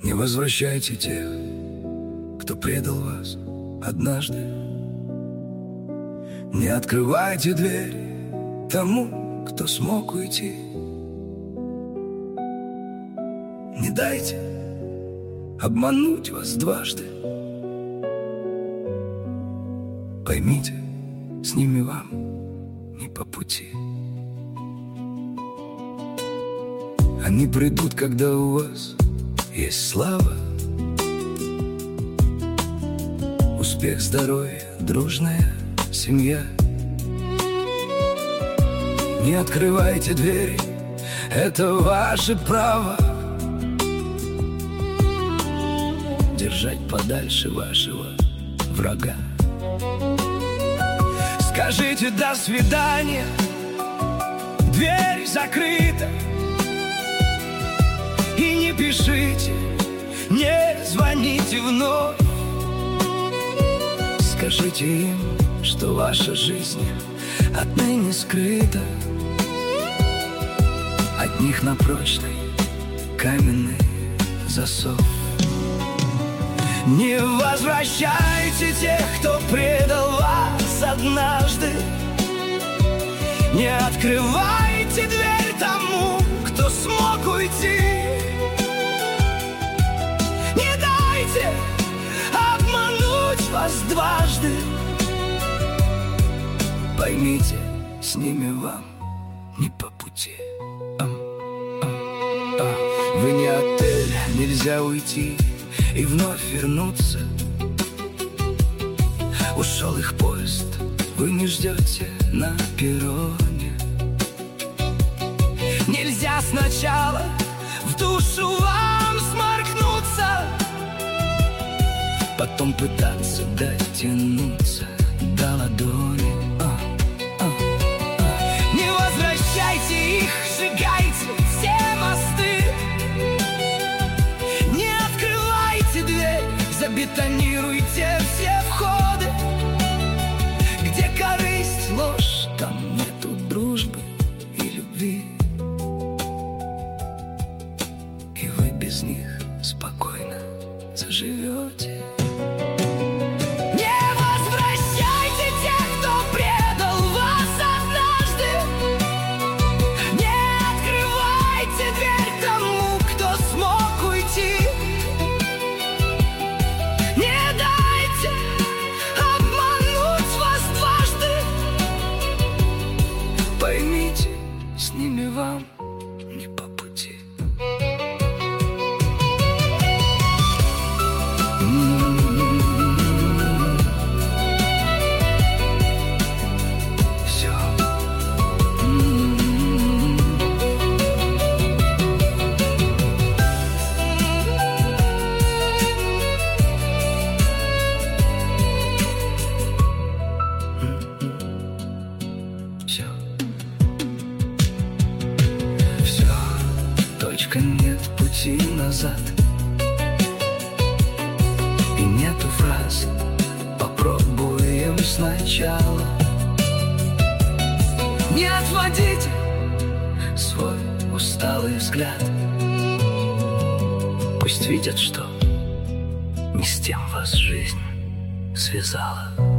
Не возвращайте тех, кто предал вас однажды. Не открывайте двери тому, кто смог уйти. Не дайте обмануть вас дважды. Поймите, с ними вам не по пути. Они придут, когда у вас есть слава, успех, здоровье, дружная семья. Не открывайте двери, это ваше право держать подальше вашего врага. Скажите «до свидания», дверь закрыта. И не пишите, не звоните вновь. Скажите им, что ваша жизнь отныне скрыта от них на прочный каменный засов. Не возвращайте тех, кто предал вас однажды. Не открывайте дверь тому, кто смог уйти. Не дайте обмануть вас дважды. Поймите, с ними вам не по пути. Вы не отель, нельзя уйти и вновь вернуться. Ушел их поезд, вы не ждете на перроне. Нельзя сначала в душу вам сморкнуться, потом пытаться дотянуться до ладони. Не возвращайте их, сжигайте все мосты. Не открывайте дверь, забетонируйте все входы. Где корысть, ложь, там нету дружбы и любви. И вы без них спокойно заживете. Не возвращайте тех, кто предал вас однажды. Не открывайте дверь тому, кто смог уйти. Не дайте обмануть вас дважды. Поймите, с ними вам не по пути. Все. Все. Все. Точка, нет пути назад. И нету фраз «попробуем сначала». Не отводите свой усталый взгляд. Пусть видят, что не с тем вас жизнь связала.